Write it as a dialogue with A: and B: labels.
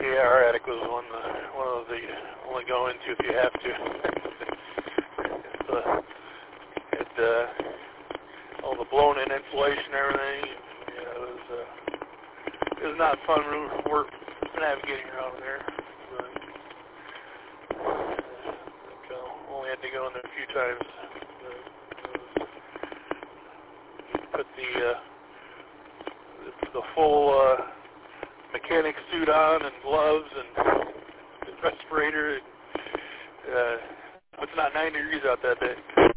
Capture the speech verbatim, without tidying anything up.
A: Yeah, our attic was one uh, one of the only go into if you have to. It's, uh, it uh, all the blown in insulation and everything. Yeah, it was uh, it was not fun work navigating around there. But, uh, so only had to go in there a few times. Uh, put the uh, the full uh, mechanic suit on and gloves and respirator. Uh, it's not nine degrees out that day.